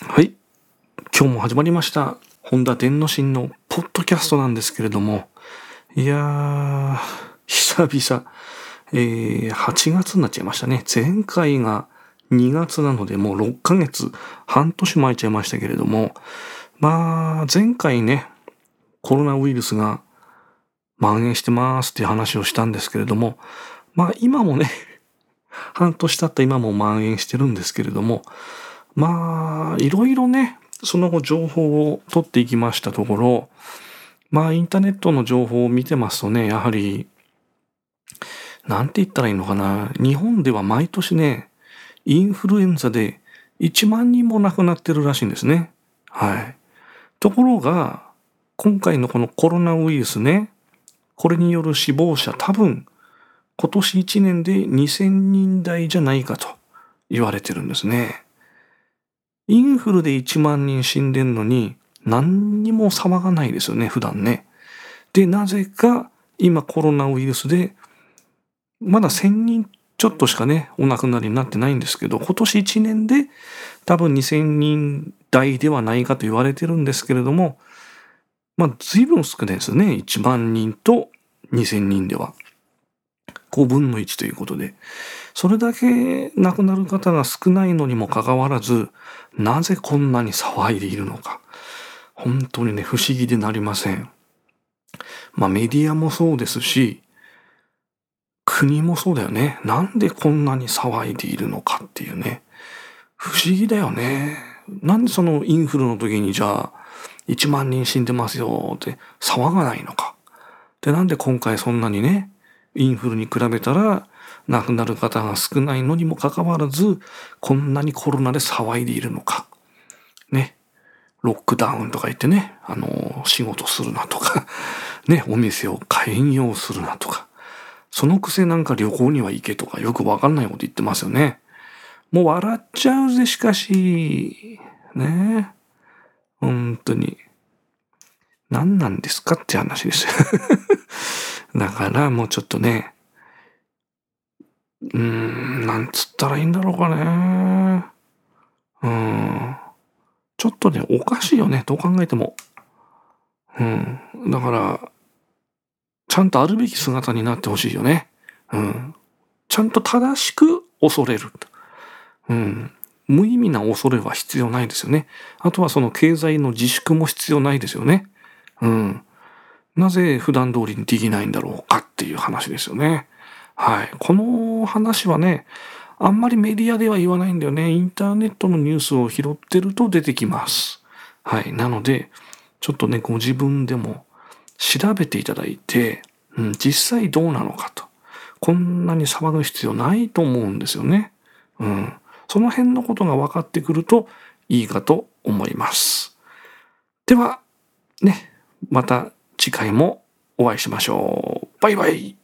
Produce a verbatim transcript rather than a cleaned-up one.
はい。今日も始まりました。本田伝之進のポッドキャストなんですけれども、いやー、久々、えー、はちがつになっちゃいましたね。前回がにがつなので、もうろっかげつ、半年も空いちゃいましたけれども、まあ、前回ね、コロナウイルスが蔓延してますっていう話をしたんですけれども、まあ今もね、半年経った今も蔓延してるんですけれども、まあ、いろいろね、その後情報を取っていきましたところ、まあインターネットの情報を見てますとね、やはり、なんて言ったらいいのかな。日本では毎年ね、インフルエンザでいちまんにんも亡くなってるらしいんですね。はい。ところが、今回のこのコロナウイルスね、これによる死亡者多分、今年いちねんでにせんにん台じゃないかと言われてるんですね。インフルでいちまんにん死んでんのに、何にも騒がないですよね、普段ね。で、なぜか、今コロナウイルスで、まだせんにんちょっとしかね、お亡くなりになってないんですけど、今年いちねんで多分にせんにん台ではないかと言われてるんですけれども、まあ、随分少ないですよね。いちまんにんとにせんにんでは。ごぶんのいちということで。それだけ亡くなる方が少ないのにもかかわらず、なぜこんなに騒いでいるのか。本当にね、不思議でなりません。まあメディアもそうですし、国もそうだよね。なんでこんなに騒いでいるのかっていうね。不思議だよね。なんでそのインフルの時にじゃあ、いちまんにん死んでますよって騒がないのか。で、なんで今回そんなにね、インフルに比べたら亡くなる方が少ないのにもかかわらず、こんなにコロナで騒いでいるのか。ね。ロックダウンとか言ってね、あの、仕事するなとか、ね、お店を開業するなとか、そのくせなんか旅行には行けとかよくわかんないこと言ってますよね。もう笑っちゃうぜ、しかし、ね。本当に。何なんですかって話ですよ。だからもうちょっとね、うーん、なんつったらいいんだろうかね。うん。ちょっとね、おかしいよね、どう考えても。うん。だから、ちゃんとあるべき姿になってほしいよね。うん。ちゃんと正しく恐れる。うん。無意味な恐れは必要ないですよね。あとはその経済の自粛も必要ないですよね。うん。なぜ普段通りにできないんだろうかっていう話ですよね。はい。この話はね、あんまりメディアでは言わないんだよね。インターネットのニュースを拾ってると出てきます。はい。なので、ちょっとね、ご自分でも調べていただいて、うん、実際どうなのかと。こんなに騒ぐ必要ないと思うんですよね。うん。その辺のことが分かってくるといいかと思います。では、ね、また次回もお会いしましょう。バイバイ。